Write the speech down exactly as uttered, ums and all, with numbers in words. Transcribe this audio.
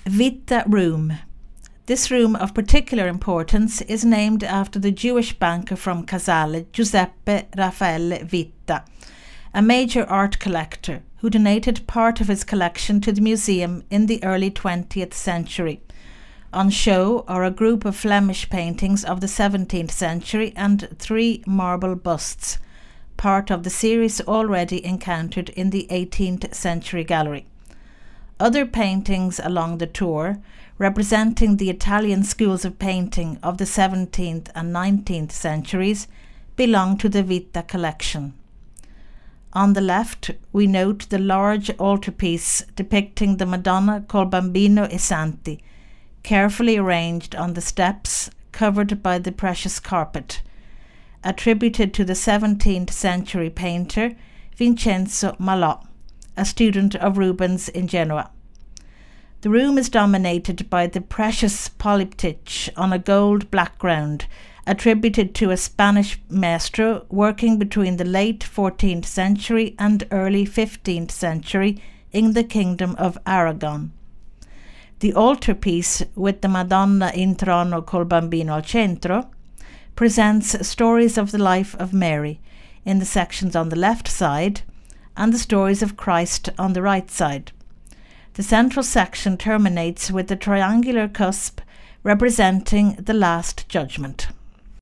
Vita Room. This room of particular importance is named after the Jewish banker from Casale, Giuseppe Raffaele Vita, a major art collector who donated part of his collection to the museum in the early twentieth century. On show are a group of Flemish paintings of the seventeenth century and three marble busts, part of the series already encountered in the eighteenth century gallery. Other paintings along the tour, representing the Italian schools of painting of the seventeenth and nineteenth centuries, belong to the Vita collection. On the left, we note the large altarpiece depicting the Madonna col Bambino e Santi, carefully arranged on the steps covered by the precious carpet, attributed to the seventeenth century painter Vincenzo Malò, a student of Rubens in Genoa. The room is dominated by the precious polyptych on a gold background, attributed to a Spanish maestro working between the late fourteenth century and early fifteenth century in the Kingdom of Aragon. The altarpiece, with the Madonna in trono col bambino al centro, presents stories of the life of Mary in the sections on the left side and the stories of Christ on the right side. The central section terminates with a triangular cusp representing the Last Judgment.